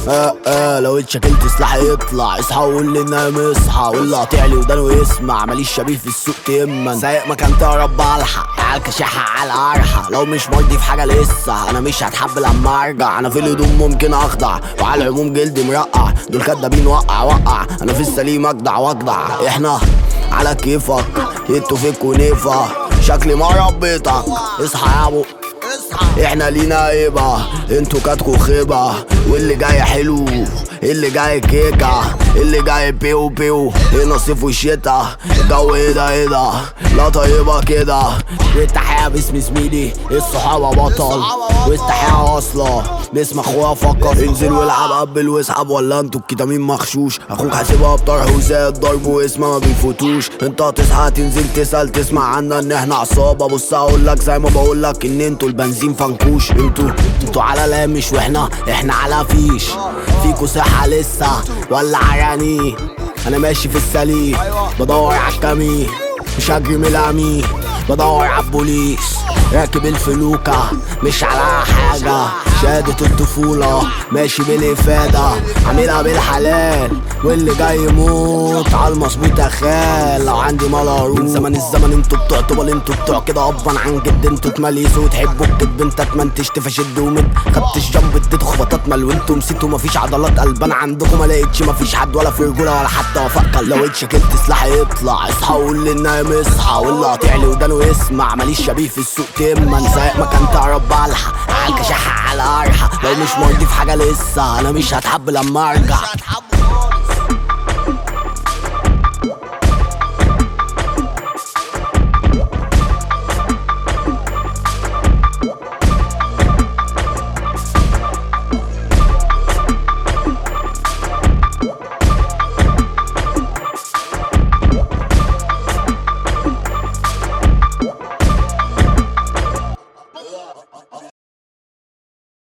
لو اتشكلت سلاحي يطلع، اصحى وقول لي نايم اصحى، واللي قاطع لي ودانه يسمع، ماليش شبيه في السوق تيمن، سايق مكان تهرب بلحق، عيال كشحة على قرحة، لو مش مرضي في حاجة لسه انا مش هتحب لما ارجع، انا في الهدوم ممكن اخضع، وعلى العموم جلدي مرقع، دول كدابين وقع، انا في السليم اجدع واجدع، احنا على كيفك انتوا فيك ونيفا، شكلي ما ربيتك، اصحى يا ابو احنا لينا هيبة، انتوا كاتكوا خيبة، واللي جاي حلو اللي جاي كيكة، اللي جاي بيو بيو، هنا صيف وشتا، الجو ايه ده لا طيبة كده، والتحية باسم زميلي الصحابة بطل، والتحية واصلة باسم اخويا فكر، انزل والعب قبل واسحب، ولا انتوا الكتامين مخشوش، اخوك حاسبها بطرح وزاد ضرب واسمه ما بيفوتوش، انت هتصحى تنزل تسأل تسمع عنا ان احنا عصابة، بص اقولك زي ما بقولك ان انتوا البنزين فنكوش، انتوا على لامش واحنا على فيش، فيكوا صحة لسه ولا عراني، انا ماشي في السليم بدور عالكمين، مش هجري من الامين، بدور عالبوليس، راكب الفلوكة مش على حاجة، شهادة الطفولة ماشي بالإفادة، عاملها بالحلال، واللي جاي يموت عالمظبوط أخال، لو عندي مال أروح من زمن الزمن، انتوا بتوع طبل، انتوا بتوع كده أبا عن جد، انتوا تمليسوا وتحبوا الكدب، انت تمنتشت فشد ومد، خدت الجنب اديته خبطات مال، وانتوا نسيتوا مفيش عضلات قلبان عندكم، ملقتش مفيش حد ولا في رجولة ولا حتى وفاء، لو اتشكلت سلاحي يطلع، اصحى وقول لي نايم اصحى، واللي قاطع لي ودانه يسمع، ماليش شبيه في السوق تيمن، سايق مكان تهرب بلحق، عيال كشحة على قرحة، لو مش مرضي في حاجة لسه انا مش هتحب لما ارجع.